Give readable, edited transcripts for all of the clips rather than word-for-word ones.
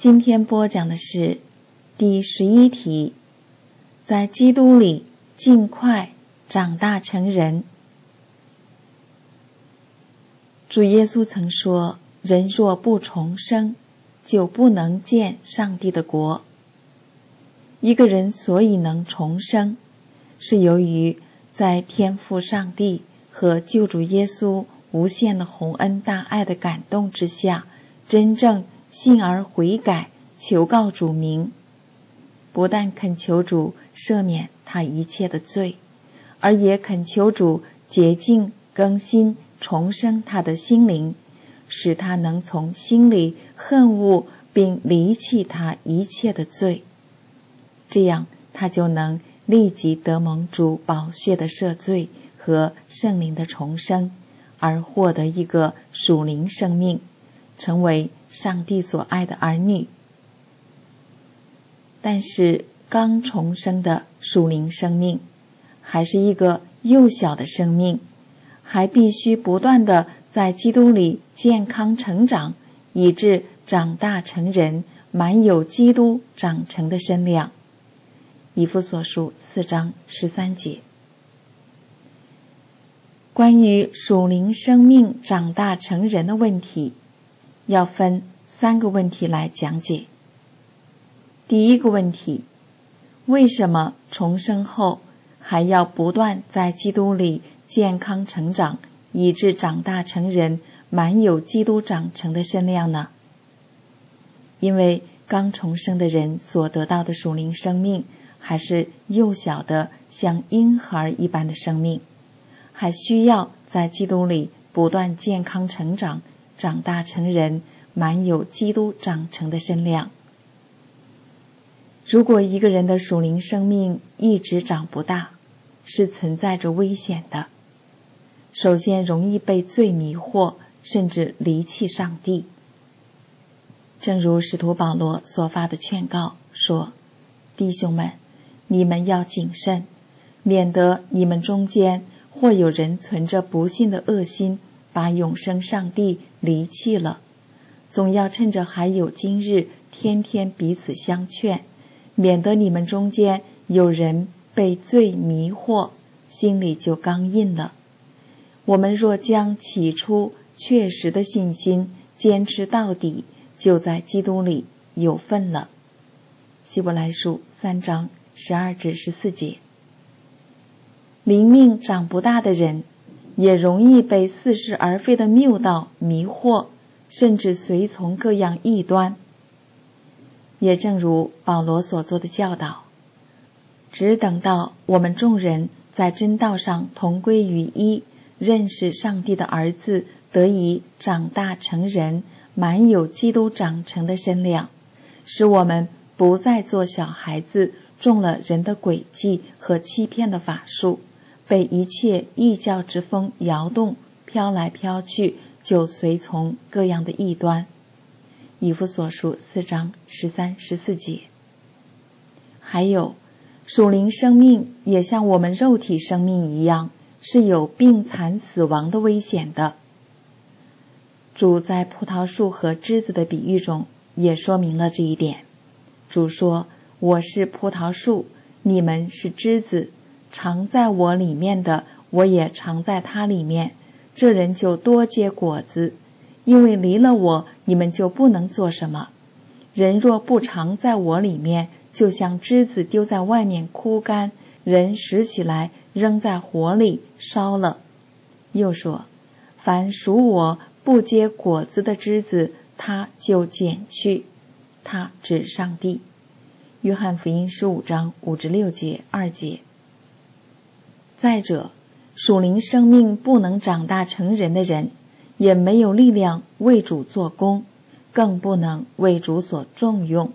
今天播讲的是第11题，在基督里尽快长大成人。主耶稣曾说，人若不重生，就不能见上帝的国。一个人所以能重生，是由于在天父上帝和救主耶稣无限的宏恩大爱的感动之下，真正信而悔改，求告主名，不但恳求主赦免他一切的罪，而也恳求主洁净更新重生他的心灵，使他能从心里恨恶并离弃他一切的罪，这样他就能立即得蒙主宝血的赦罪和圣灵的重生，而获得一个属灵生命，成为上帝所爱的儿女。但是刚重生的属灵生命还是一个幼小的生命，还必须不断地在基督里健康成长，以致长大成人，满有基督长成的身量。以弗所书4章13节。关于属灵生命长大成人的问题，要分3个问题来讲解。第一个问题，为什么重生后还要不断在基督里健康成长，以致长大成人，满有基督长成的身量呢？因为刚重生的人所得到的属灵生命还是幼小的像婴孩一般的生命，还需要在基督里不断健康成长，长大成人，满有基督长成的身量。如果一个人的属灵生命一直长不大，是存在着危险的。首先容易被罪迷惑，甚至离弃上帝。正如使徒保罗所发的劝告说，弟兄们，你们要谨慎，免得你们中间或有人存着不信的恶心，把永生上帝离弃了。总要趁着还有今日，天天彼此相劝，免得你们中间有人被罪迷惑，心里就刚硬了。我们若将起初确实的信心坚持到底，就在基督里有份了。希伯来书3章12至14节。灵命长不大的人，也容易被似是而非的谬道迷惑，甚至随从各样异端。也正如保罗所做的教导，只等到我们众人在真道上同归于一，认识上帝的儿子，得以长大成人，满有基督长成的身量，使我们不再做小孩子，中了人的诡计和欺骗的法术，被一切异教之风摇动，飘来飘去，就随从各样的异端。以弗所书4章13、14节。还有，属灵生命也像我们肉体生命一样，是有病残死亡的危险的。主在葡萄树和枝子的比喻中也说明了这一点。主说，我是葡萄树，你们是枝子，常在我里面的，我也常在他里面，这人就多结果子，因为离了我，你们就不能做什么。人若不常在我里面，就像枝子丢在外面枯干，人拾起来扔在火里烧了。又说，凡属我不结果子的枝子，他就剪去。他指上帝。约翰福音15章5至6节2节。再者，属灵生命不能长大成人的人，也没有力量为主做工，更不能为主所重用。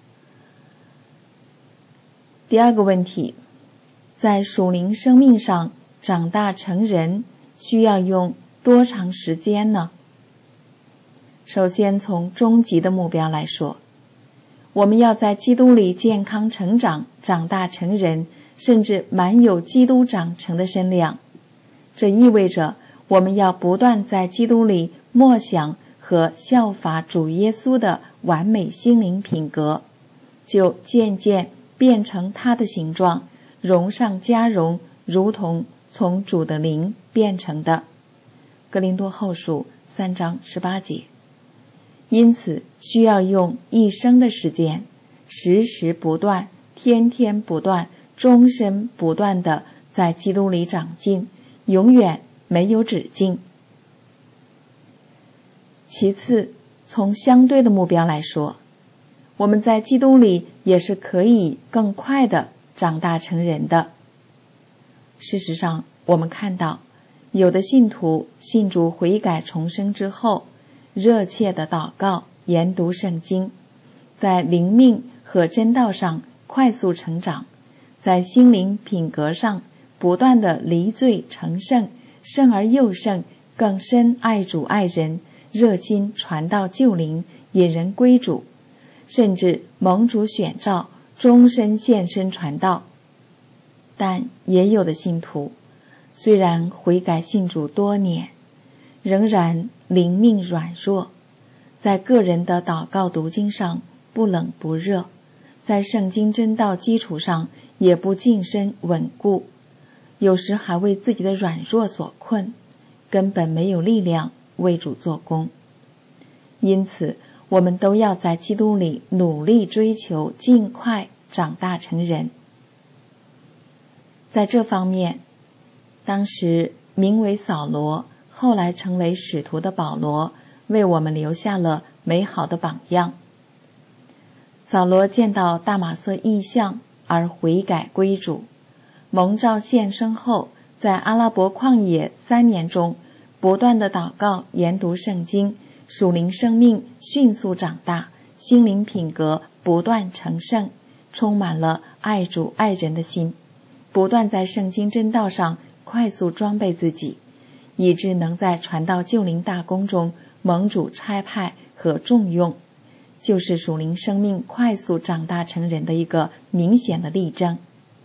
第二个问题，在属灵生命上长大成人需要用多长时间呢？首先从终极的目标来说，我们要在基督里健康成长，长大成人，甚至满有基督长成的身量。这意味着我们要不断在基督里默想和效法主耶稣的完美心灵品格，就渐渐变成他的形状，荣上加荣，如同从主的灵变成的。哥林多后书3章18节。因此需要用一生的时间，时时不断，天天不断，终身不断地在基督里长进，永远没有止境。其次，从相对的目标来说，我们在基督里也是可以更快地长大成人的。事实上，我们看到有的信徒信主悔改重生之后，热切的祷告、研读圣经，在灵命和真道上快速成长，在心灵品格上不断的离罪成圣，圣而又圣，更深爱主爱人，热心传道救灵，引人归主，甚至蒙主选召，终身献身传道。但也有的信徒虽然悔改信主多年，仍然灵命软弱，在个人的祷告读经上不冷不热，在圣经真道基础上也不近身稳固，有时还为自己的软弱所困，根本没有力量为主做工。因此我们都要在基督里努力追求尽快长大成人。在这方面，当时名为扫罗，后来成为使徒的保罗，为我们留下了美好的榜样。扫罗见到大马色异象而悔改归主，蒙召献身后，在阿拉伯旷野3年中，不断的祷告、研读圣经，属灵生命迅速长大，心灵品格不断成圣，充满了爱主爱人的心，不断在圣经真道上快速装备自己，以致能在传道救灵大功中蒙主差派和重用，就是属灵生命快速长大成人的一个明显的例证。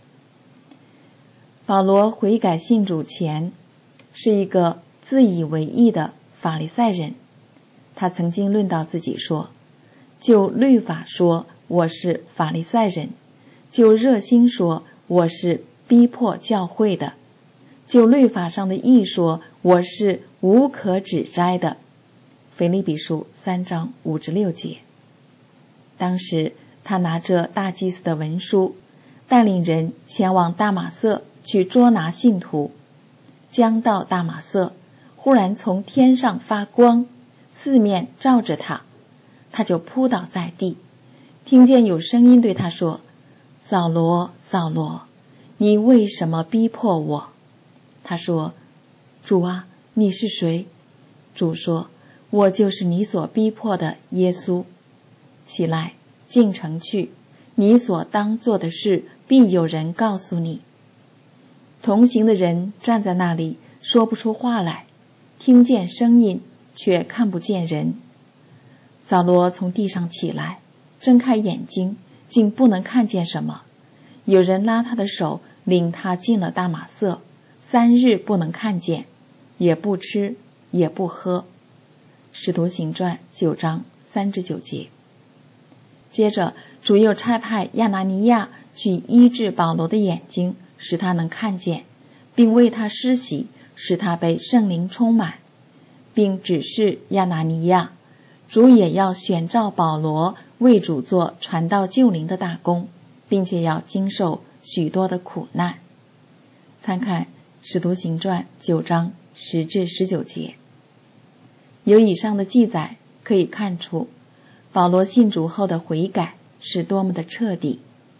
保罗悔改信主前是一个自以为义的法利赛人，他曾经论到自己说，就律法说我是法利赛人，就热心说我是逼迫教会的，就律法上的义说我是无可指摘的。腓立比书3章5至6节。当时他拿着大祭司的文书，带领人前往大马色去捉拿信徒。将到大马色，忽然从天上发光，四面照着他，他就扑倒在地，听见有声音对他说，扫罗，扫罗，你为什么逼迫我？他说，主啊，你是谁？主说，我就是你所逼迫的耶稣。起来，进城去，你所当做的事必有人告诉你。同行的人站在那里，说不出话来，听见声音，却看不见人。扫罗从地上起来，睁开眼睛，竟不能看见什么。有人拉他的手，领他进了大马色，3日不能看见，也不吃，也不喝。使徒行传9章3至9节。接着主又差派亚拿尼亚去医治保罗的眼睛，使他能看见，并为他施洗，使他被圣灵充满，并指示亚拿尼亚，主也要选召保罗为主做传道救灵的大功，并且要经受许多的苦难。参看使徒行传9章10至19节。由以上的记载可以看出，保罗信主后的悔改是多么的彻底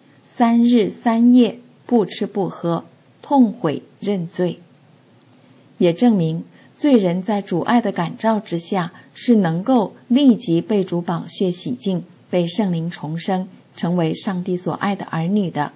，3日3夜不吃不喝，痛悔认罪，也证明罪人在主爱的感召之下是能够立即被主宝血洗净，被圣灵重生，成为上帝所爱的儿女的。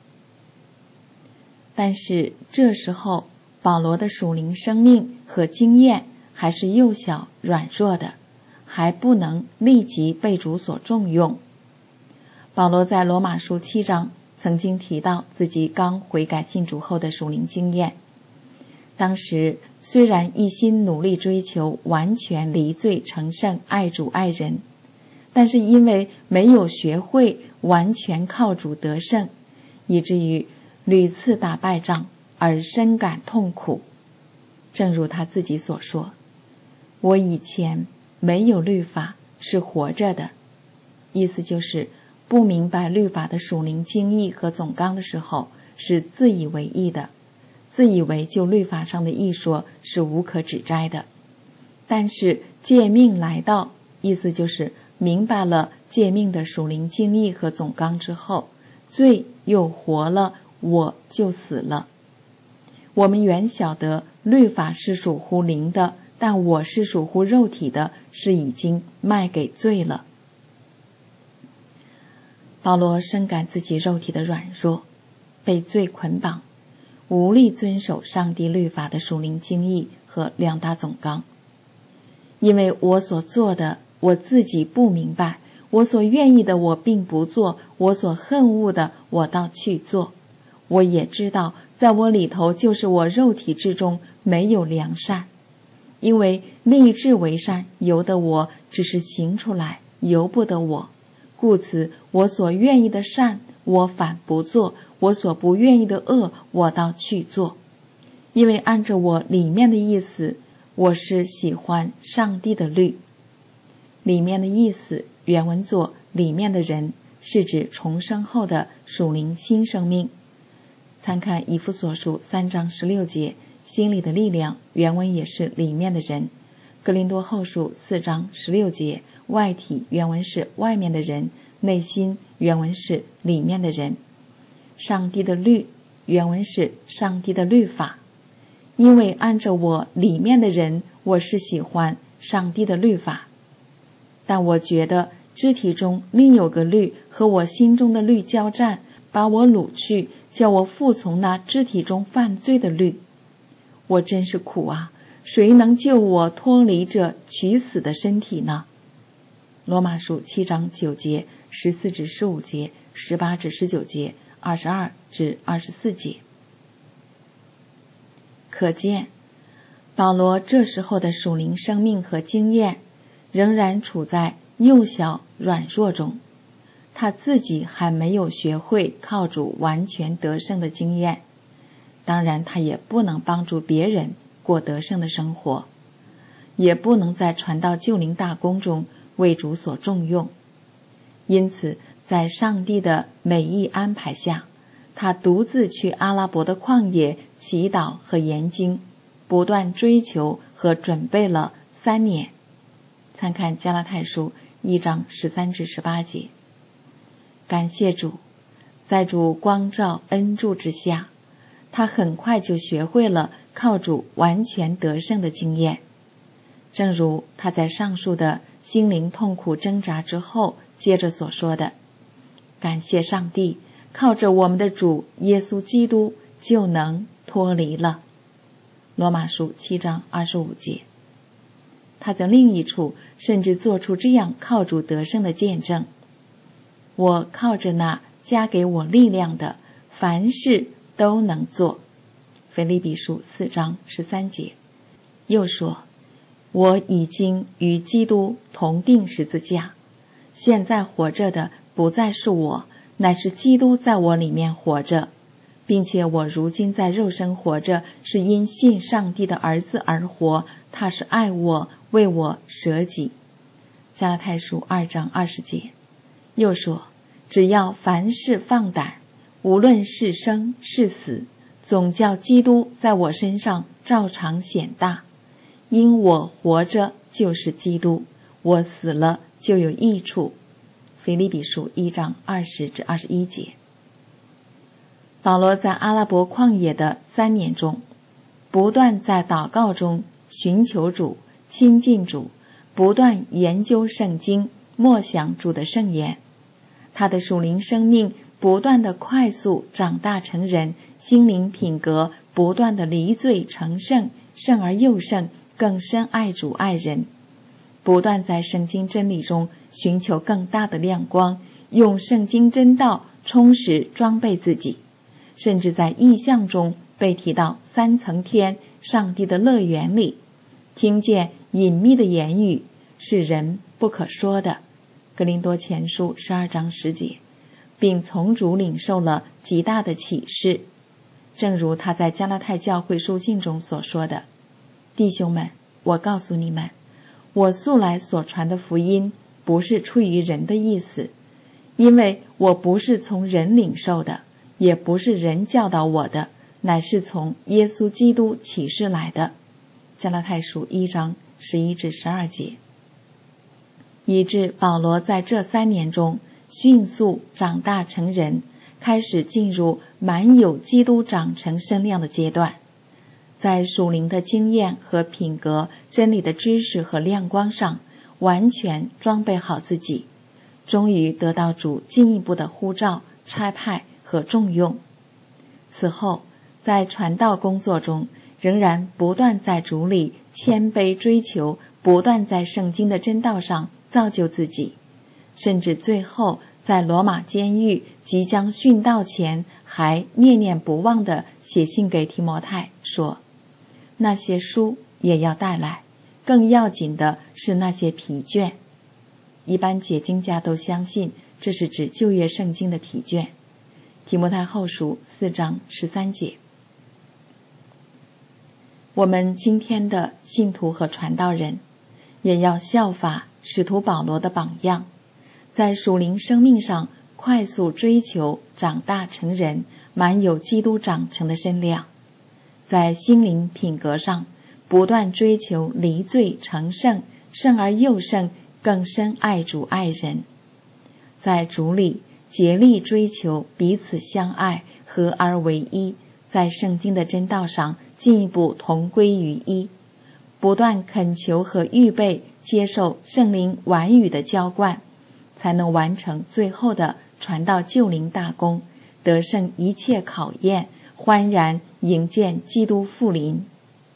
但是这时候保罗的属灵生命和经验还是幼小软弱的，还不能立即被主所重用。保罗在罗马书7章曾经提到自己刚悔改信主后的属灵经验， 当时虽然一心努力追求完全离罪成圣，爱主爱人，但是因为没有学会完全靠主得胜，以至于屡次打败仗而深感痛苦。正如他自己所说，我以前没有律法是活着的，意思就是不明白律法的属灵经义和总纲的时候是自以为义的，自以为就律法上的义说是无可指摘的。但是诫命来到，意思就是明白了诫命的属灵经义和总纲之后，罪又活了，我就死了。我们原晓得律法是属乎灵的，但我是属乎肉体的，是已经卖给罪了。保罗深感自己肉体的软弱，被罪捆绑，无力遵守上帝律法的属灵经义和两大总纲。因为我所做的我自己不明白，我所愿意的我并不做，我所恨恶的我倒去做。我也知道在我里头，就是我肉体之中没有良善。因为立志为善由得我，只是行出来由不得我，故此我所愿意的善我反不做，我所不愿意的恶我倒去做。因为按着我里面的意思，我是喜欢上帝的律。里面的意思原文作里面的人，是指重生后的属灵新生命。参看以弗所书3章16节，心里的力量原文也是里面的人。哥林多后书4章16节，外体原文是外面的人，内心原文是里面的人。上帝的律原文是上帝的律法。因为按着我里面的人，我是喜欢上帝的律法，但我觉得肢体中另有个律和我心中的律交战，把我掳去，叫我服从那肢体中犯罪的律。我真是苦啊！谁能救我脱离这取死的身体呢？罗马书7章9节、14至15节、18至19节、22至24节。可见保罗这时候的属灵生命和经验仍然处在幼小软弱中，他自己还没有学会靠主完全得胜的经验，当然他也不能帮助别人过得胜的生活，也不能在传道救灵大功中为主所重用。因此在上帝的美意安排下，他独自去阿拉伯的旷野祈祷和研经，不断追求和准备了3年。参看加拉太书1章13至18节。感谢主，在主光照恩助之下，他很快就学会了靠主完全得胜的经验。正如他在上述的心灵痛苦挣扎之后接着所说的，感谢上帝，靠着我们的主耶稣基督就能脱离了。罗马书7章25节。他在另一处甚至做出这样靠主得胜的见证，我靠着那加给我力量的，凡事都能做。腓立比书4章13节。又说，我已经与基督同定十字架，现在活着的不再是我，乃是基督在我里面活着，并且我如今在肉身活着，是因信上帝的儿子而活，他是爱我，为我舍己。加拉太书2章20节。又说，只要凡事放胆，无论是生是死，总叫基督在我身上照常显大。因我活着就是基督，我死了就有益处。腓立比书1章20至21节。保罗在阿拉伯旷野的3年中，不断在祷告中寻求主，亲近主，不断研究圣经，默想主的圣言。他的属灵生命不断的快速长大成人，心灵品格不断的离罪成圣，圣而又圣，更深爱主爱人，不断在圣经真理中寻求更大的亮光，用圣经真道充实装备自己，甚至在异象中被提到3层天上帝的乐园里，听见隐秘的言语，是人不可说的。哥林多前书12章10节，并从主领受了极大的启示，正如他在加拉太教会书信中所说的：弟兄们，我告诉你们，我素来所传的福音不是出于人的意思，因为我不是从人领受的，也不是人教导我的，乃是从耶稣基督启示来的。加拉太书1章11至12节。以致保罗在这3年中迅速长大成人，开始进入满有基督长成身量的阶段，在属灵的经验和品格、真理的知识和亮光上完全装备好自己，终于得到主进一步的呼召、差派和重用。此后在传道工作中，仍然不断在主里谦卑追求，不断在圣经的真道上造就自己，甚至最后在罗马监狱即将殉道前，还念念不忘地写信给提摩太说，那些书也要带来，更要紧的是那些皮卷。一般解经家都相信这是指旧约圣经的皮卷。提摩太后书4章13节。我们今天的信徒和传道人也要效法使徒保罗的榜样，在属灵生命上快速追求长大成人，满有基督长成的身量，在心灵品格上不断追求离罪成圣，圣而又圣，更深爱主爱人，在主里竭力追求彼此相爱，合而为一，在圣经的真道上进一步同归于一，不断恳求和预备接受圣灵婉语的浇灌，才能完成最后的传道救灵大功，得胜一切考验，欢然迎见基督复临。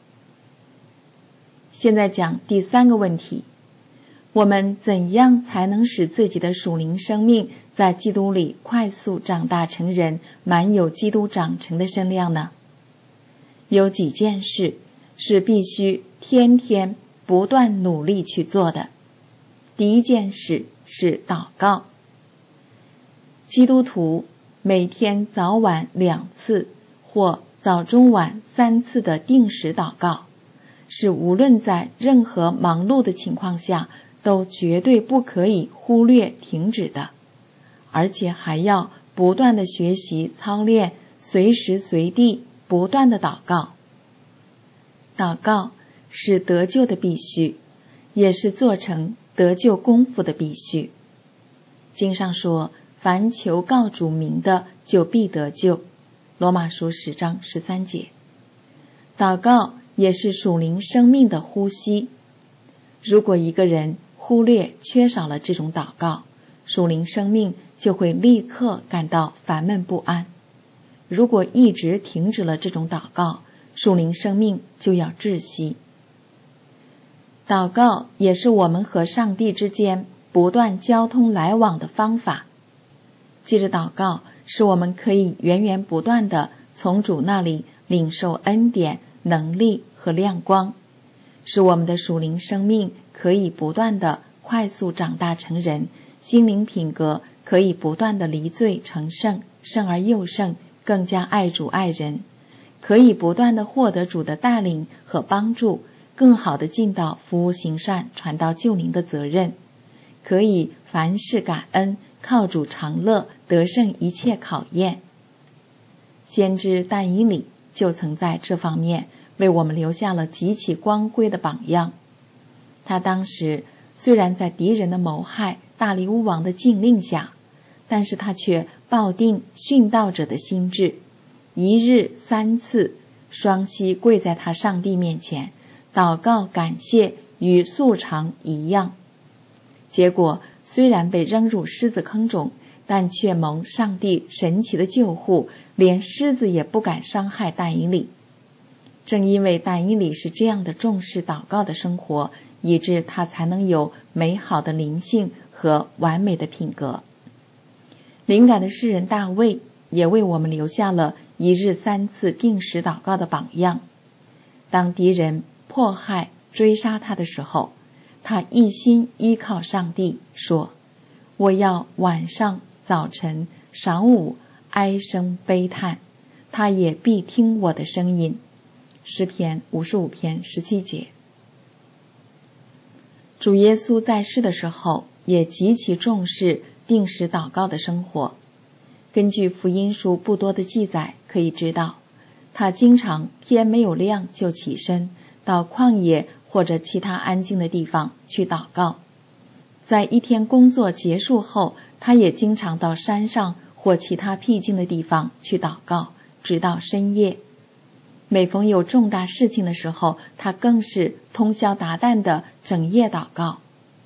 现在讲第3个问题，我们怎样才能使自己的属灵生命在基督里快速长大成人，满有基督长成的身量呢？有几件事是必须天天不断努力去做的。第一件事是祷告。基督徒每天早晚2次或早中晚3次的定时祷告，是无论在任何忙碌的情况下都绝对不可以忽略停止的，而且还要不断的学习操练，随时随地不断的祷告。祷告是得救的必须，也是做成得救功夫的必须。经上说，凡求告主名的，就必得救。罗马书10章13节。祷告也是属灵生命的呼吸。如果一个人忽略缺少了这种祷告，属灵生命就会立刻感到烦闷不安。如果一直停止了这种祷告，属灵生命就要窒息。祷告也是我们和上帝之间不断交通来往的方法。借着祷告，使我们可以源源不断地从主那里领受恩典、能力和亮光，使我们的属灵生命可以不断地快速长大成人，心灵品格可以不断地离罪成圣，圣而又圣，更加爱主爱人，可以不断地获得主的带领和帮助，更好地尽到服务行善、传道救灵的责任，可以凡事感恩，靠主常乐，得胜一切考验。先知但以理就曾在这方面为我们留下了极其光辉的榜样。他当时虽然在敌人的谋害、大利乌王的禁令下，但是他却抱定殉道者的心志，一日3次双膝跪在他上帝面前，祷告感谢，与素常一样。结果虽然被扔入狮子坑中，但却蒙上帝神奇的救护，连狮子也不敢伤害但以理。正因为但以理是这样的重视祷告的生活，以致他才能有美好的灵性和完美的品格。灵感的诗人大卫也为我们留下了一日3次定时祷告的榜样。当敌人迫害追杀他的时候，他一心依靠上帝，说：我要晚上早晨晌午哀声悲叹，他也必听我的声音。诗篇55篇17节。主耶稣在世的时候也极其重视定时祷告的生活。根据福音书不多的记载可以知道，他经常天没有亮就起身到旷野或者其他安静的地方去祷告。在一天工作结束后，他也经常到山上或其他僻静的地方去祷告，直到深夜。每逢有重大事情的时候，他更是通宵达旦的整夜祷告。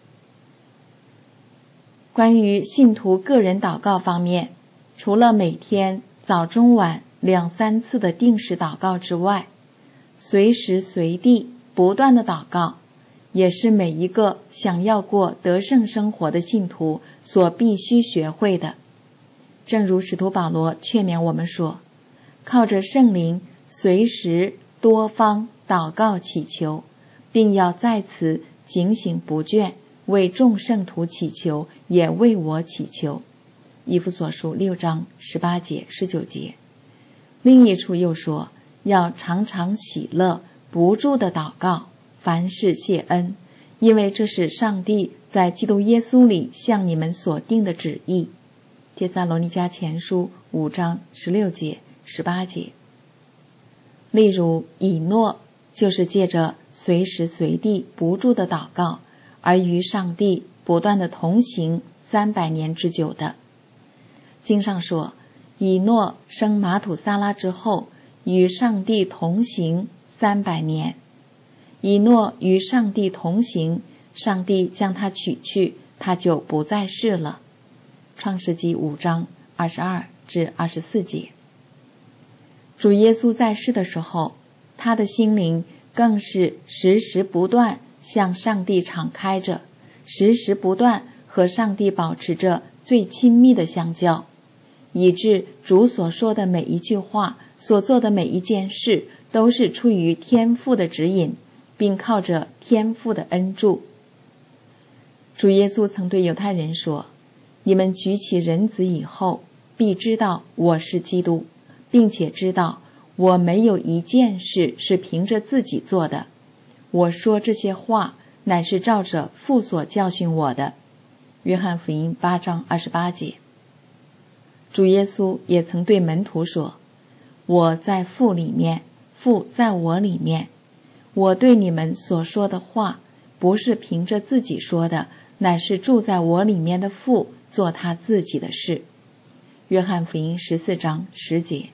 关于信徒个人祷告方面，除了每天早中晚2、3次的定时祷告之外，随时随地不断的祷告，也是每一个想要过得胜生活的信徒所必须学会的。正如使徒保罗劝勉我们说，靠着圣灵随时多方祷告祈求，并要在此警醒不倦，为众圣徒祈求，也为我祈求。以弗所书6章18节19节。另一处又说，要常常喜乐，不住的祷告，凡事谢恩，因为这是上帝在基督耶稣里向你们所定的旨意。帖撒罗尼迦前书5章16节18节。例如以诺就是借着随时随地不住的祷告，而与上帝不断的同行300年之久的。经上说，以诺生马土撒拉之后，与上帝同行300年。以诺与上帝同行，上帝将他取去，他就不在世了。创世纪5章22至24节。主耶稣在世的时候，他的心灵更是时时不断向上帝敞开着，时时不断和上帝保持着最亲密的相交，以致主所说的每一句话，所做的每一件事，都是出于天父的指引，并靠着天父的恩助。主耶稣曾对犹太人说，你们举起人子以后，必知道我是基督，并且知道我没有一件事是凭着自己做的，我说这些话乃是照着父所教训我的。约翰福音8章28节。主耶稣也曾对门徒说，我在父里面，父在我里面，我对你们所说的话，不是凭着自己说的，乃是住在我里面的父做他自己的事。约翰福音14章10节。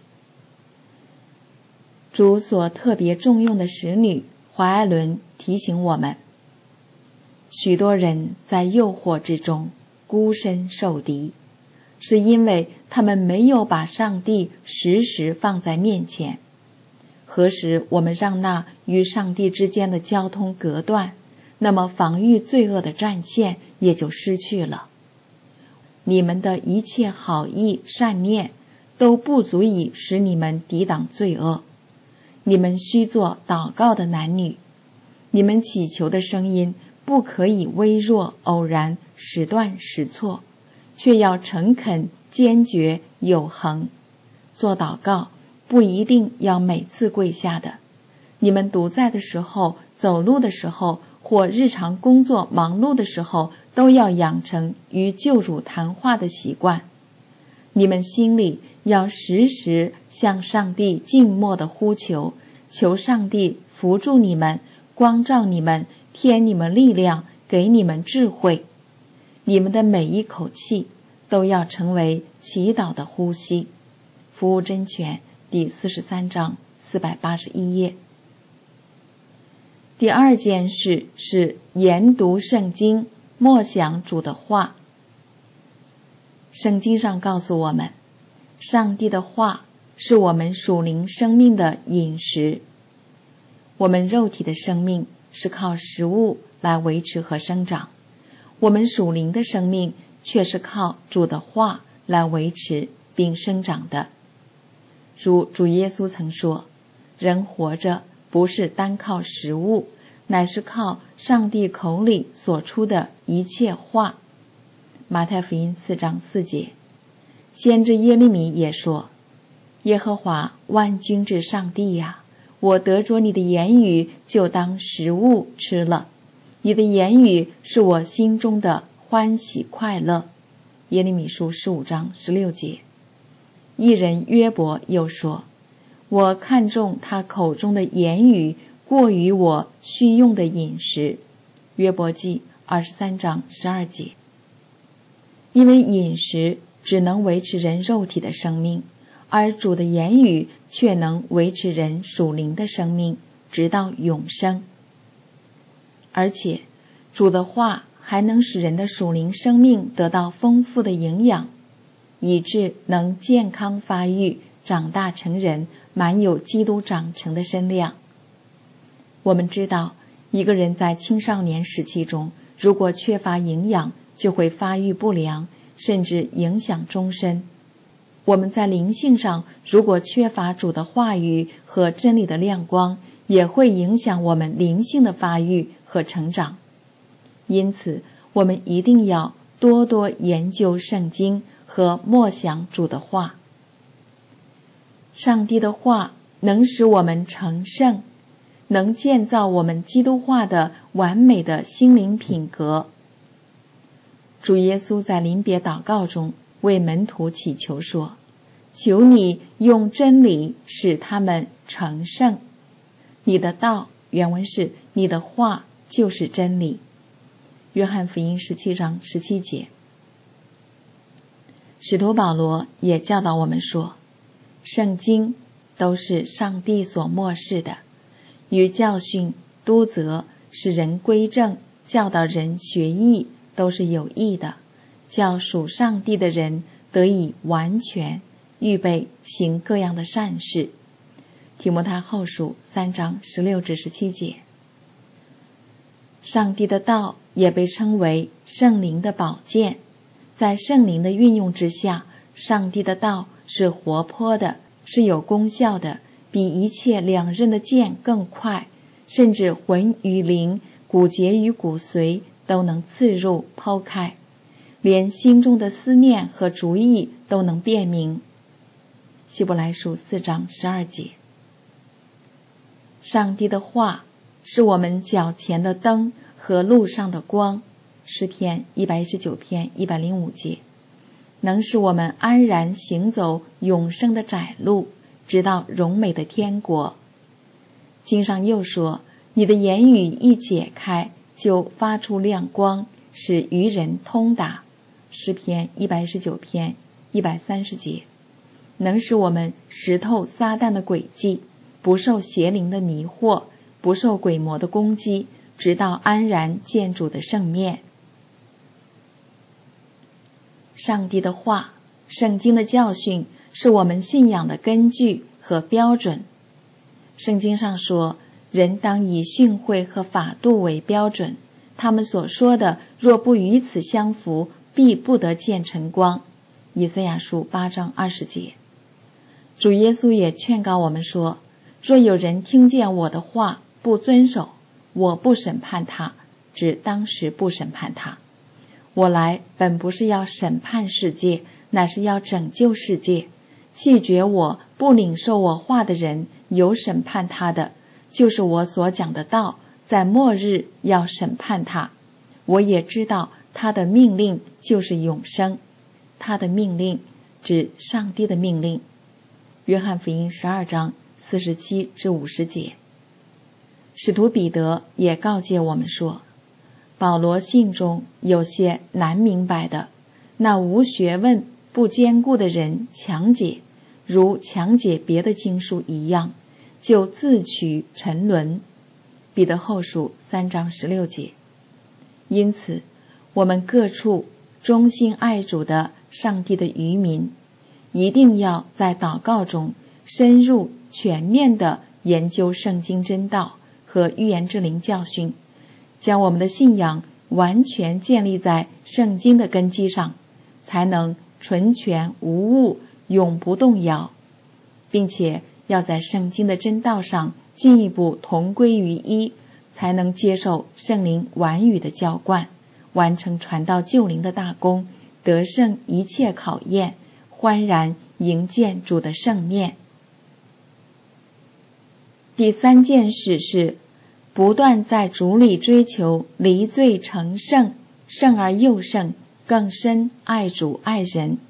主所特别重用的使女华爱伦提醒我们，许多人在诱惑之中孤身受敌，是因为他们没有把上帝时时放在面前。何时我们让那与上帝之间的交通隔断，那么防御罪恶的战线也就失去了。你们的一切好意善念都不足以使你们抵挡罪恶。你们须做祷告的男女，你们祈求的声音不可以微弱偶然时断时错，却要诚恳坚决有恒。做祷告不一定要每次跪下的，你们独在的时候，走路的时候，或日常工作忙碌的时候，都要养成与救主谈话的习惯。你们心里要时时向上帝静默的呼求，求上帝扶助你们，光照你们，添你们力量，给你们智慧。你们的每一口气都要成为祈祷的呼吸。服务真诠第43章481页。第二件事是研读圣经，默想主的话。圣经上告诉我们，上帝的话是我们属灵生命的饮食。我们肉体的生命是靠食物来维持和生长，我们属灵的生命却是靠主的话来维持并生长的。 如主耶稣曾说，人活着不是单靠食物，乃是靠上帝口里所出的一切话。马太福音4章4节。先知耶利米也说，耶和华万军之上帝呀，我得着你的言语，就当食物吃了。你的言语是我心中的欢喜快乐。耶利米书15章16节。义人约伯又说，我看重他口中的言语，过于我需用的饮食。约伯记23章12节。因为饮食只能维持人肉体的生命，而主的言语却能维持人属灵的生命，直到永生。而且主的话还能使人的属灵生命得到丰富的营养，以致能健康发育，长大成人，满有基督长成的身量。我们知道，一个人在青少年时期中，如果缺乏营养，就会发育不良，甚至影响终身。我们在灵性上如果缺乏主的话语和真理的亮光，也会影响我们灵性的发育和成长。因此，我们一定要多多研究圣经和默想主的话。上帝的话能使我们成圣，能建造我们基督化的完美的心灵品格。主耶稣在临别祷告中为门徒祈求说，求你用真理使他们成圣。你的道，原文是你的话就是真理。约翰福音17章17节。使徒保罗也教导我们说，圣经都是上帝所默示的，与教训、督责、使人归正、教导人学义都是有益的，叫属上帝的人得以完全，预备行各样的善事。提摩太后书3章16至17节。上帝的道也被称为圣灵的宝剑，在圣灵的运用之下，上帝的道是活泼的，是有功效的，比一切两刃的剑更快，甚至魂与灵、骨节与骨髓都能刺入剖开，连心中的思念和主意都能辨明。希伯来书4章12节。上帝的话是我们脚前的灯和路上的光。诗篇119篇105节。能使我们安然行走永生的窄路，直到荣美的天国。经上又说，你的言语一解开，就发出亮光，使愚人通达。诗篇119篇130节。能使我们识透撒旦的诡计，不受邪灵的迷惑，不受鬼魔的攻击，直到安然见主的圣面。上帝的话，圣经的教训是我们信仰的根据和标准。圣经上说，人当以训诲和法度为标准，他们所说的若不与此相符，必不得见晨光。以赛亚书8章20节。主耶稣也劝告我们说，若有人听见我的话不遵守，我不审判他，只当时不审判他。我来本不是要审判世界，乃是要拯救世界。弃绝我不领受我话的人，有审判他的，就是我所讲的道，在末日要审判他。我也知道他的命令就是永生。他的命令指上帝的命令。约翰福音12章47至50节。使徒彼得也告诫我们说，保罗信中有些难明白的，那无学问不坚固的人强解，如强解别的经书一样，就自取沉沦。彼得后书3章16节。因此，我们各处忠心爱主的上帝的渔民，一定要在祷告中深入全面地研究圣经真道和预言之灵教训，将我们的信仰完全建立在圣经的根基上，才能纯全无误，永不动摇。 并且要在圣经的真道上进一步同归于一，才能接受圣灵婉语的浇灌，完成传道救灵的大功，得胜一切考验，欢然迎见主的圣面。第三件事是不断在主里追求离罪成圣，圣而又圣，更深爱主爱人。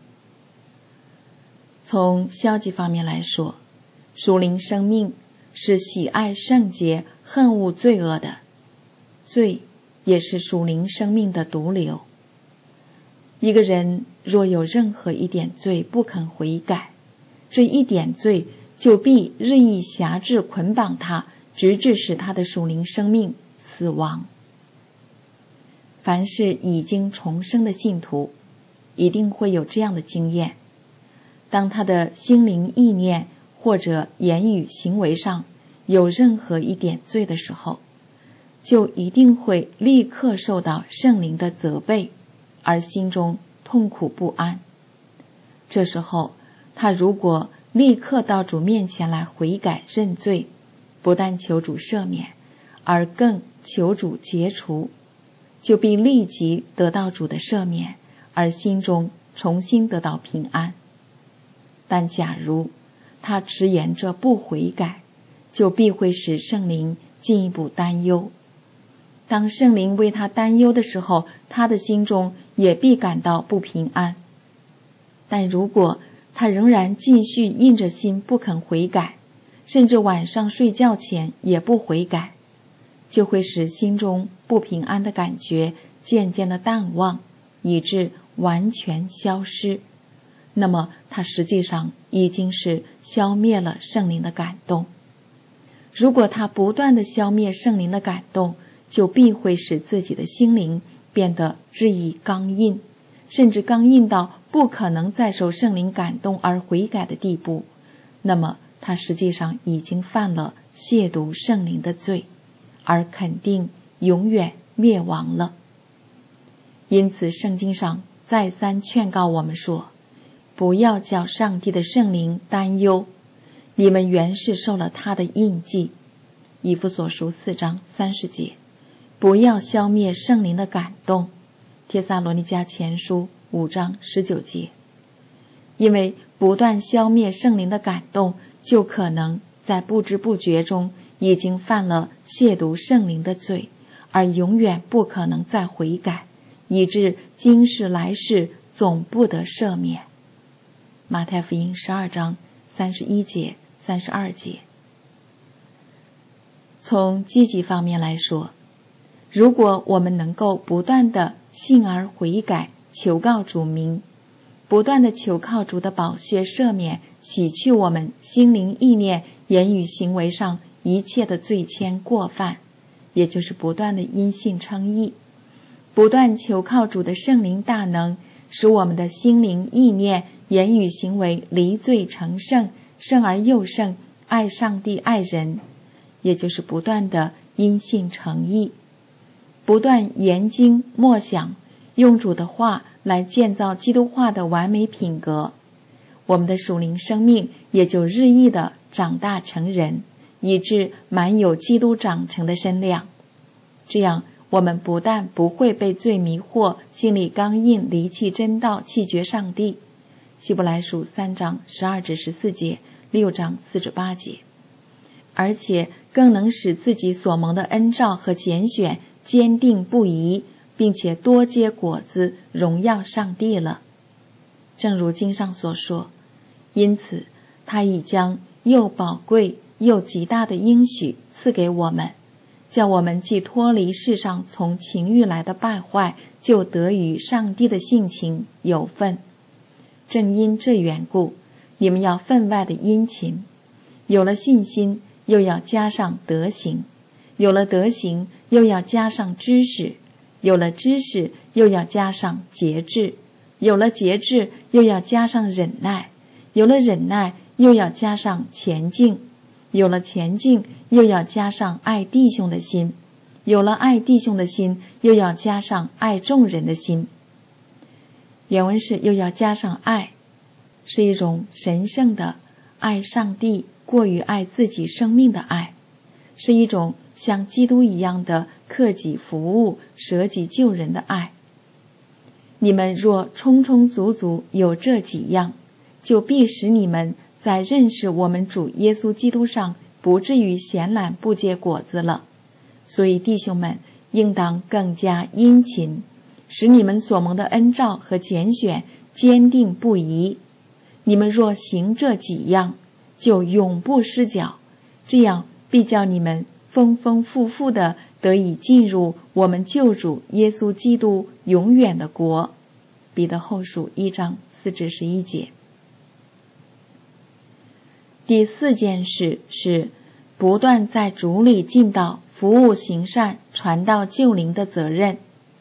从消极方面来说，属灵生命是喜爱圣洁，恨恶罪恶的，罪也是属灵生命的毒瘤。一个人若有任何一点罪不肯悔改，这一点罪就必日益辖制捆绑他，直至使他的属灵生命死亡。凡是已经重生的信徒，一定会有这样的经验：当他的心灵意念或者言语行为上有任何一点罪的时候，就一定会立刻受到圣灵的责备，而心中痛苦不安。这时候他如果立刻到主面前来悔改认罪，不但求主赦免，而更求主解除，就必立即得到主的赦免，而心中重新得到平安。但假如他迟延着不悔改，就必会使圣灵进一步担忧。当圣灵为他担忧的时候，他的心中也必感到不平安。但如果他仍然继续硬着心不肯悔改，甚至晚上睡觉前也不悔改，就会使心中不平安的感觉渐渐的淡忘，以致完全消失。那么他实际上已经是消灭了圣灵的感动。如果他不断的消灭圣灵的感动，就必会使自己的心灵变得日益刚硬，甚至刚硬到不可能再受圣灵感动而悔改的地步。那么他实际上已经犯了亵渎圣灵的罪，而肯定永远灭亡了。因此圣经上再三劝告我们说，不要叫上帝的圣灵担忧，你们原是受了他的印记。以弗所书4章30节。不要消灭圣灵的感动。帖撒罗尼迦前书5章19节。因为不断消灭圣灵的感动，就可能在不知不觉中已经犯了亵渎圣灵的罪，而永远不可能再悔改，以致今世来世总不得赦免。马太福音12章31节、32节。从积极方面来说，如果我们能够不断的信而悔改，求告主名，不断的求靠主的宝血赦免，洗去我们心灵意念言语行为上一切的罪愆过犯，也就是不断的因信称义，不断求靠主的圣灵大能，使我们的心灵意念言语行为离罪成圣，圣而又圣，爱上帝爱人，也就是不断的因信诚义，不断研经默想，用主的话来建造基督化的完美品格，我们的属灵生命也就日益的长大成人，以致满有基督长成的身量。这样我们不但不会被罪迷惑，心里刚硬，离弃真道，弃绝上帝。希伯来书3章12至14节、6章4至8节。而且更能使自己所蒙的恩召和拣选坚定不移，并且多结果子，荣耀上帝了。正如经上所说，因此他已将又宝贵又极大的应许赐给我们，叫我们既脱离世上从情欲来的败坏，就得与上帝的性情有份。正因这缘故，你们要分外的殷勤，有了信心，又要加上德行，有了德行，又要加上知识，有了知识，又要加上节制，有了节制，又要加上忍耐，有了忍耐，又要加上前进，有了前进，又要加上爱弟兄的心，有了爱弟兄的心，又要加上爱众人的心。原文是又要加上爱，是一种神圣的爱上帝过于爱自己生命的爱，是一种像基督一样的克己服务、舍己救人的爱。你们若充充足足有这几样，就必使你们在认识我们主耶稣基督上不至于闲懒不结果子了。所以弟兄们，应当更加殷勤，使你们所蒙的恩召和拣选坚定不移。你们若行这几样，就永不失脚，这样必叫你们丰丰富富的得以进入我们救主耶稣基督永远的国。彼得后书1章4至11节。第4件事是不断在主里尽到服务行善、传道救灵的责任。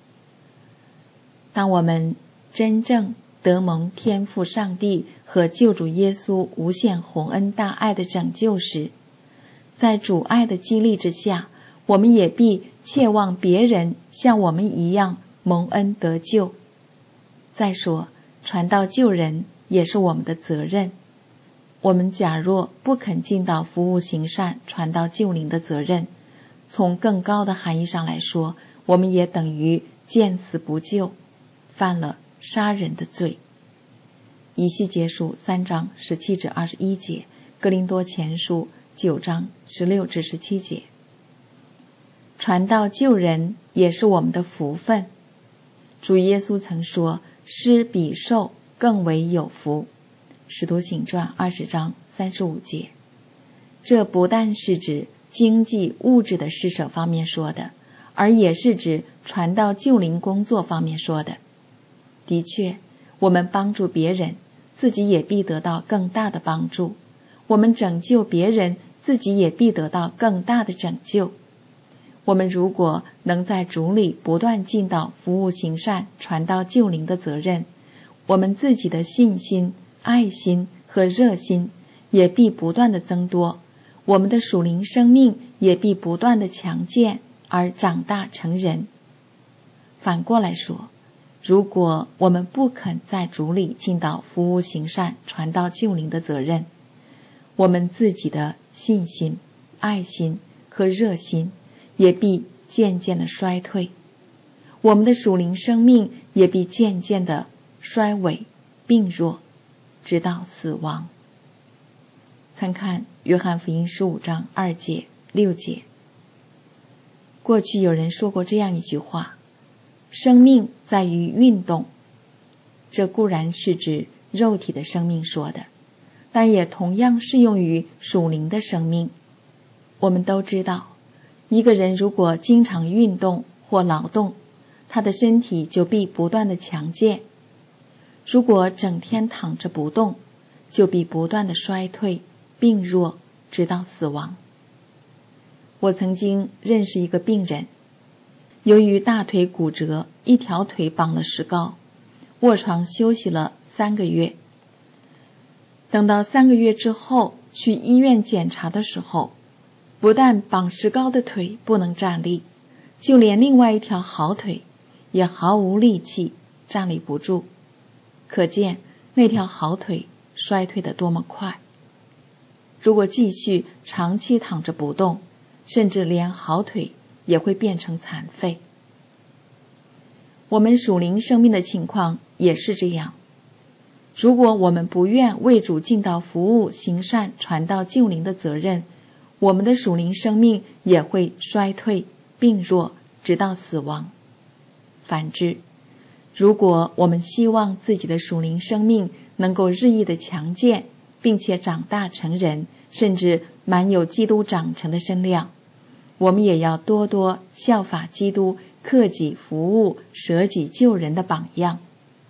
当我们真正得蒙天父上帝和救主耶稣无限宏恩大爱的拯救时，在主爱的激励之下，我们也必切望别人像我们一样蒙恩得救。再说，传道救人也是我们的责任。我们假若不肯尽到服务行善、传道救灵的责任，从更高的含义上来说，我们也等于见死不救，犯了杀人的罪。以西结书3章17至21节，哥林多前书9章16至17节。传道救人也是我们的福分。主耶稣曾说，施比受更为有福。使徒行传20章35节。这不但是指经济物质的施舍方面说的，而也是指传道救灵工作方面说的。的确，我们帮助别人，自己也必得到更大的帮助；我们拯救别人，自己也必得到更大的拯救。我们如果能在主里不断尽到服务行善、传道救灵的责任，我们自己的信心、爱心和热心也必不断的增多，我们的属灵生命也必不断的强健而长大成人。反过来说，如果我们不肯在主里尽到服务行善、传道救灵的责任，我们自己的信心、爱心和热心也必渐渐的衰退，我们的属灵生命也必渐渐的衰微病弱，直到死亡。参看约翰福音15章2节、6节。过去有人说过这样一句话，生命在于运动。这固然是指肉体的生命说的，但也同样适用于属灵的生命。我们都知道，一个人如果经常运动或劳动，他的身体就必不断的强健；如果整天躺着不动，就必不断的衰退、病弱，直到死亡。我曾经认识一个病人，由于大腿骨折，一条腿绑了石膏，卧床休息了3个月。等到3个月之后去医院检查的时候，不但绑石膏的腿不能站立，就连另外一条好腿也毫无力气，站立不住。可见那条好腿衰退得多么快。如果继续长期躺着不动，甚至连好腿也会变成残废。我们属灵生命的情况也是这样。如果我们不愿为主尽到服务、行善、传道救灵的责任，我们的属灵生命也会衰退、病弱，直到死亡。反之，如果我们希望自己的属灵生命能够日益的强健，并且长大成人，甚至满有基督长成的身量，我们也要多多效法基督克己服务、舍己救人的榜样。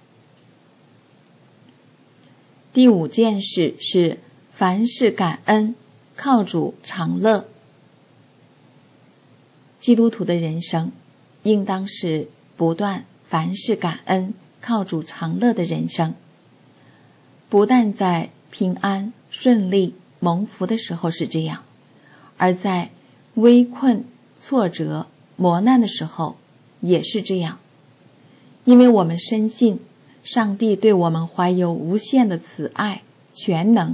第5件事是凡事感恩，靠主常乐。基督徒的人生应当是不断凡事感恩、靠主常乐的人生。不但在平安、顺利、蒙福的时候是这样，而在危困、挫折、磨难的时候也是这样。因为我们深信上帝对我们怀有无限的慈爱、全能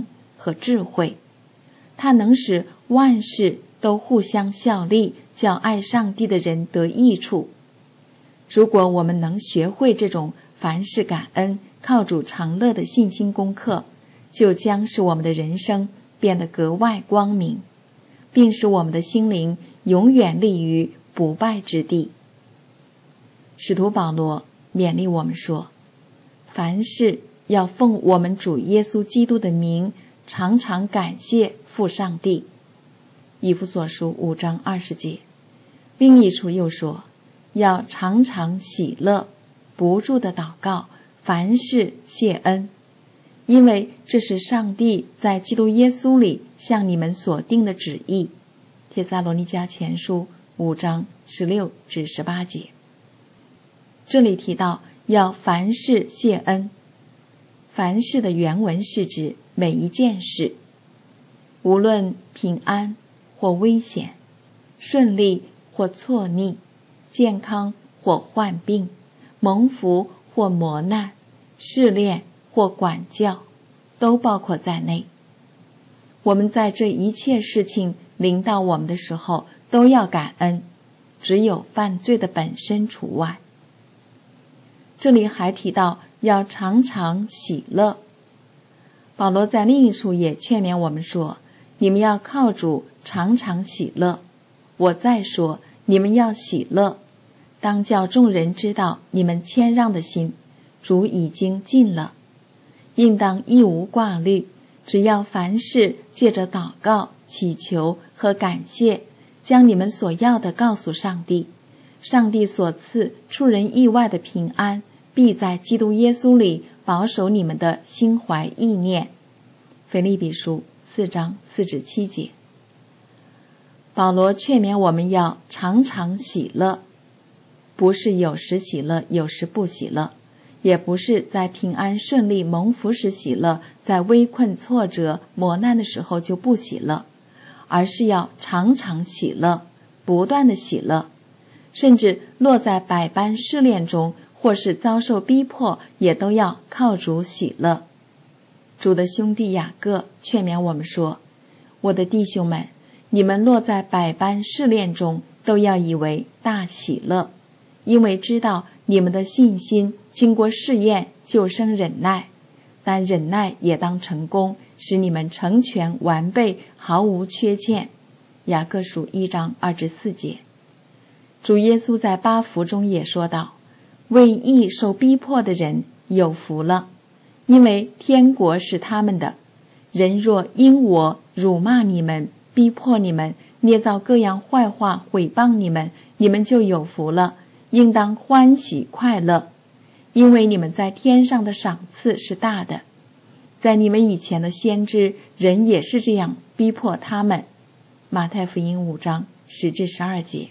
和智慧，它能使万事都互相效力，叫爱上帝的人得益处。如果我们能学会这种凡事感恩、靠主常乐的信心功课，就将使我们的人生变得格外光明，并使我们的心灵永远立于不败之地。使徒保罗勉励我们说，凡事要奉我们主耶稣基督的名，常常感谢父上帝。以弗所书5章20节。另一处又说，要常常喜乐，不住的祷告，凡事谢恩，因为这是上帝在基督耶稣里向你们所定的旨意。帖撒罗尼迦前书5章16至18节。这里提到要凡事谢恩，凡事的原文是指每一件事，无论平安或危险，顺利或错逆，健康或患病，蒙福或磨难，试炼或管教，都包括在内。我们在这一切事情临到我们的时候都要感恩，只有犯罪的本身除外。这里还提到要常常喜乐。保罗在另一处也劝勉我们说，你们要靠主常常喜乐。我再说，你们要喜乐，当叫众人知道你们谦让的心，主已经尽了。应当一无挂虑，只要凡事借着祷告、祈求和感谢，将你们所要的告诉上帝。上帝所赐出人意外的平安，必在基督耶稣里保守你们的心怀意念。腓立比书4章4至7节。保罗劝勉我们要常常喜乐，不是有时喜乐，有时不喜乐，也不是在平安顺利蒙福时喜乐，在危困挫折磨难的时候就不喜乐，而是要常常喜乐，不断的喜乐，甚至落在百般试炼中，或是遭受逼迫，也都要靠主喜乐。主的兄弟雅各劝勉我们说，我的弟兄们，你们落在百般试炼中，都要以为大喜乐，因为知道你们的信心经过试验，就生忍耐，但忍耐也当成功，使你们成全完备，毫无缺欠。雅各书1章2至4节。主耶稣在八福中也说道，为义受逼迫的人有福了，因为天国是他们的。人若因我辱骂你们，逼迫你们，捏造各样坏话毁谤你们，你们就有福了，应当欢喜快乐，因为你们在天上的赏赐是大的。在你们以前的先知，人也是这样逼迫他们。马太福音5章10至12节。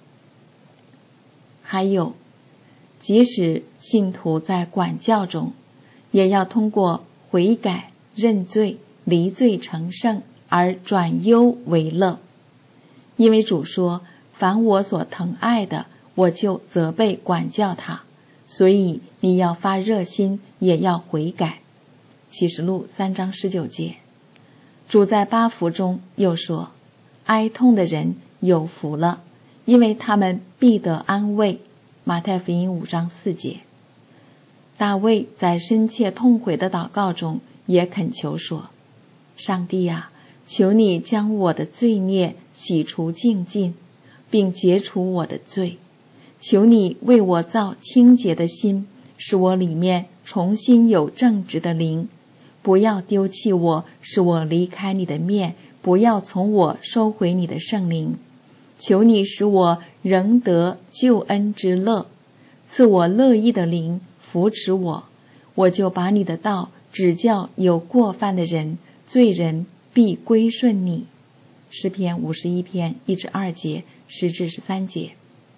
还有，即使信徒在管教中，也要通过悔改、认罪、离罪成圣，而转忧为乐。因为主说，凡我所疼爱的，我就责备管教他，所以你要发热心，也要悔改。启示录3章19节。主在八福中又说，哀痛的人有福了，因为他们必得安慰。马太福音5章4节。大卫在深切痛悔的祷告中也恳求说，上帝啊，求你将我的罪孽洗除净尽，并解除我的罪，求你为我造清洁的心，使我里面重新有正直的灵，不要丢弃我，使我离开你的面，不要从我收回你的圣灵。求你使我仍得救恩之乐，赐我乐意的灵扶持我，我就把你的道指教有过犯的人，罪人必归顺你。诗篇51篇1至2节10至13节。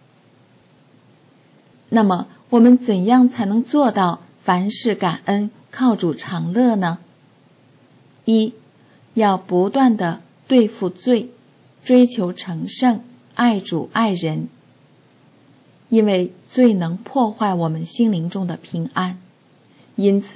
那么我们怎样才能做到凡事感恩，靠主常乐呢？一，要不断地对付罪，追求成圣，爱主爱人。因为罪能破坏我们心灵中的平安，因此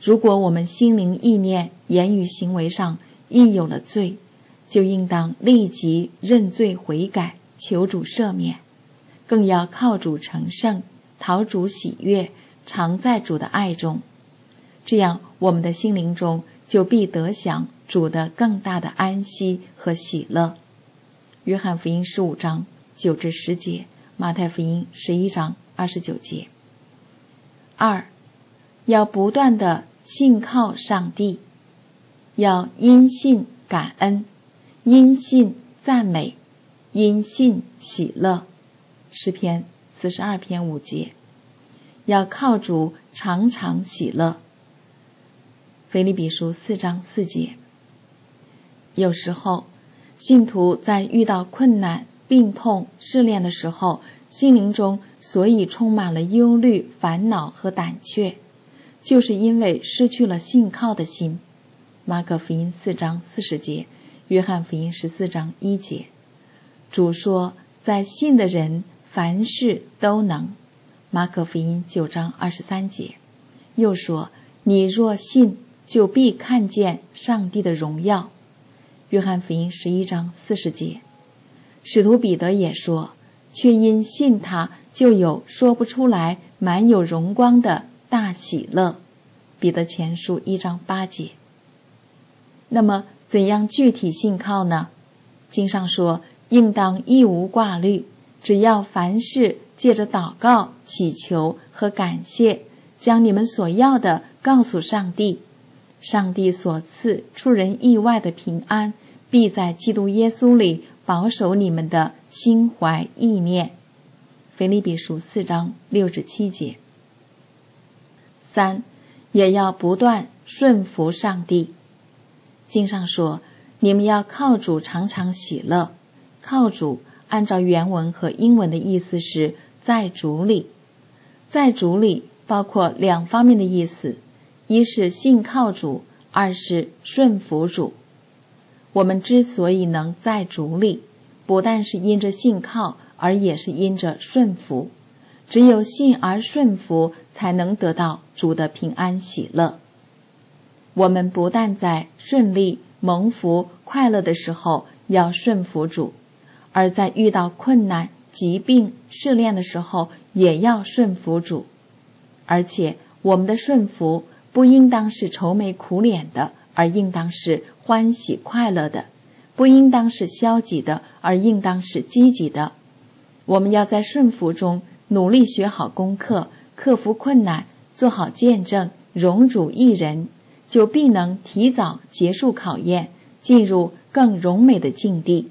如果我们心灵意念、言语行为上亦有了罪，就应当立即认罪悔改，求主赦免，更要靠主成圣，讨主喜悦，常在主的爱中。这样我们的心灵中就必得享主的更大的安息和喜乐。约翰福音15章9至10节，马太福音11章29节。2. 要不断的信靠上帝，要因信感恩，因信赞美，因信喜乐。诗篇42篇5节。要靠主常常喜乐。腓立比书4章4节。有时候信徒在遇到困难、病痛、试炼的时候，心灵中所以充满了忧虑、烦恼和胆怯，就是因为失去了信靠的心。马可福音4章40节，约翰福音14章1节。主说，在信的人凡事都能。马可福音9章23节。又说，你若信，就必看见上帝的荣耀。约翰福音11章40节。使徒彼得也说，却因信他，就有说不出来满有荣光的大喜乐。彼得前书1章8节。那么怎样具体信靠呢？经上说，应当一无挂虑，只要凡事借着祷告、祈求和感谢，将你们所要的告诉上帝。上帝所赐出人意外的平安，必在基督耶稣里保守你们的心怀意念。腓立比书4章6至7节。3. 也要不断顺服上帝。经上说，你们要靠主常常喜乐。靠主按照原文和英文的意思是在主里。在主里包括两方面的意思，一是信靠主，二是顺服主。我们之所以能在主里，不但是因着信靠，而也是因着顺服。只有信而顺服，才能得到主的平安喜乐。我们不但在顺利、蒙福、快乐的时候要顺服主，而在遇到困难、疾病、试炼的时候也要顺服主。而且我们的顺服不应当是愁眉苦脸的，而应当是欢喜快乐的；不应当是消极的，而应当是积极的。我们要在顺服中努力学好功课，克服困难，做好见证，荣主益人，就必能提早结束考验，进入更荣美的境地。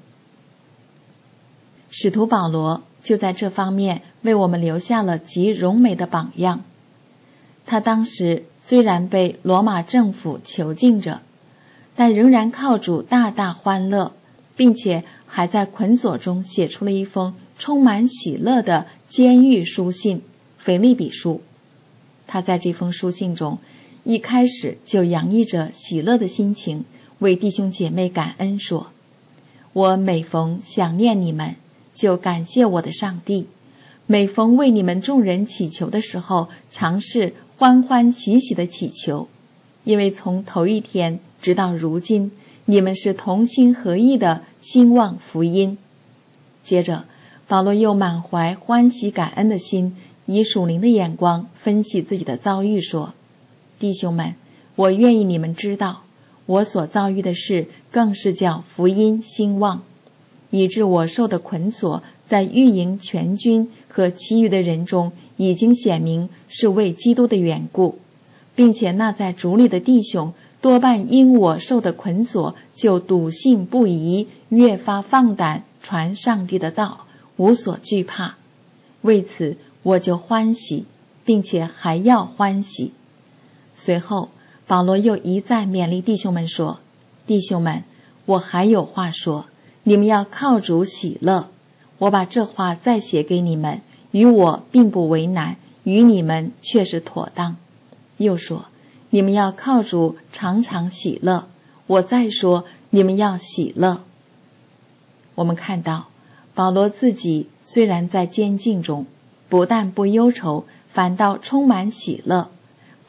使徒保罗就在这方面为我们留下了极荣美的榜样。他当时虽然被罗马政府囚禁着，但仍然靠主大大欢乐，并且还在捆锁中写出了一封充满喜乐的监狱书信，腓立比书。他在这封书信中一开始就洋溢着喜乐的心情，为弟兄姐妹感恩说，我每逢想念你们，就感谢我的上帝，每逢为你们众人祈求的时候，常是欢欢喜喜的祈求，因为从头一天直到如今，你们是同心合意的兴旺福音。接着保罗又满怀欢喜感恩的心，以属灵的眼光分析自己的遭遇说，弟兄们，我愿意你们知道，我所遭遇的事更是叫福音兴旺，以致我受的捆锁在御营全军和其余的人中已经显明是为基督的缘故，并且那在主里的弟兄多半因我受的捆锁，就笃信不疑，越发放胆传上帝的道，无所惧怕。为此我就欢喜，并且还要欢喜。随后保罗又一再勉励弟兄们说，弟兄们，我还有话说，你们要靠主喜乐。我把这话再写给你们，与我并不为难，与你们却是妥当。又说，你们要靠主常常喜乐。我再说，你们要喜乐。我们看到保罗自己虽然在监禁中，不但不忧愁，反倒充满喜乐，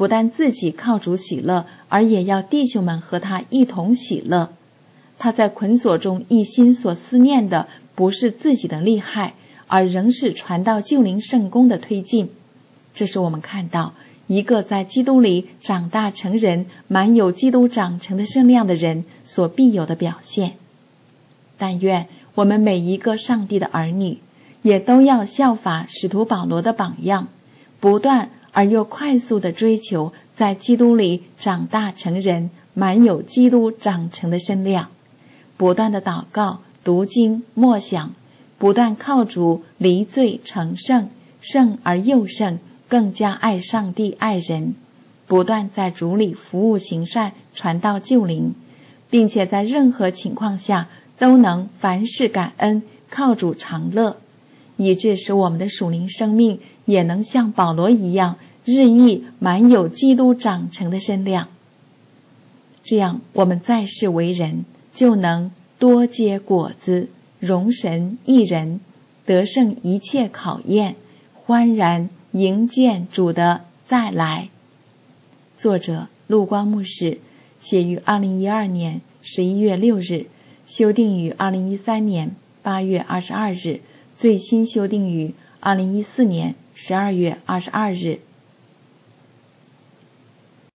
不但自己靠主喜乐，而也要弟兄们和他一同喜乐。他在捆锁中一心所思念的不是自己的利害，而仍是传道救灵圣工的推进。这是我们看到一个在基督里长大成人，满有基督长成的身量的人所必有的表现。但愿我们每一个上帝的儿女也都要效法使徒保罗的榜样，不断而又快速地追求在基督里长大成人，满有基督长成的身量，不断地祷告、读经、默想，不断靠主离罪成圣，圣而又圣，更加爱上帝爱人，不断在主里服务行善，传道救灵，并且在任何情况下都能凡事感恩，靠主常乐，以致使我们的属灵生命也能像保罗一样，日益满有基督长成的身量。这样我们在世为人，就能多结果子，荣神益人，得胜一切考验，欢然迎见主的再来。作者陆光牧师，写于2012年11月6日，修订于2013年8月22日，最新修订于2014年12月22日。